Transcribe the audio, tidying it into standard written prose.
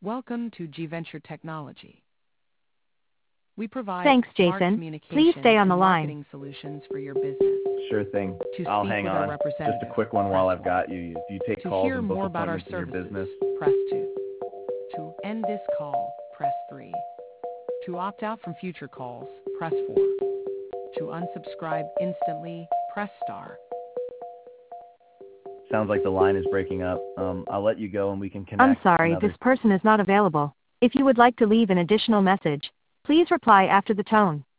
Welcome to G-Venture Technology. We provide Thanks, smart Jason. Please communication stay on and the line. marketing solutions for your business. Sure thing. To I'll speak hang with our on. Just a representative, quick one press while I've 1. got you. Do you take To calls hear and book more about our appointments in your services, business? press 2. To end this call, press 3. To opt out from future calls, press 4. To unsubscribe instantly, press star. Sounds like the line is breaking up. I'll let you go and we can I'm connect sorry, another this person is not available. If you would like to leave an additional message, please reply after the tone.